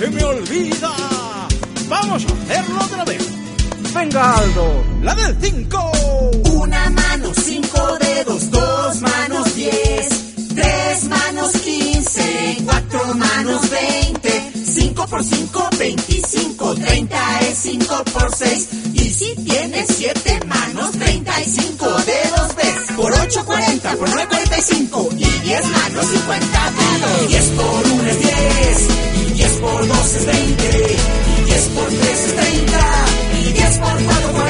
se me olvida. Vamos a hacerlo otra vez. Venga, Aldo. La del 5. Una mano, 5 dedos, 2 manos, 10, 3 manos, 15, 4 manos, 20, 5 por 5, 25, 30 es 5 por 6. Y si tienes 7 manos, 35 dedos ves. Por 8, 40, por 9, 45. Y 10 manos, 50 dedos. 10 por 1 es 10. Y 10 por 2 es 20. Y 10 por 3 es 30. Y 10 por 4,